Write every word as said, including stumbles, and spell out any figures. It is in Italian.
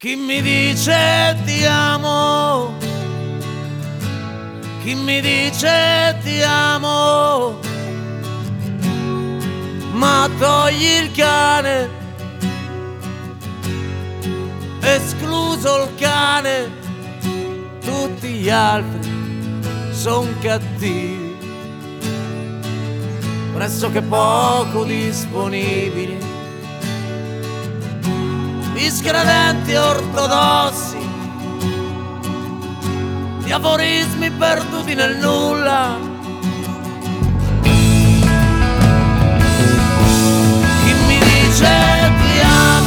Chi mi dice ti amo, chi mi dice ti amo, ma togli il cane, escluso il cane, tutti gli altri son cattivi, pressoché poco disponibili, miscredenti ortodossi, di aforismi perduti nel nulla. Chi mi dice ti amo,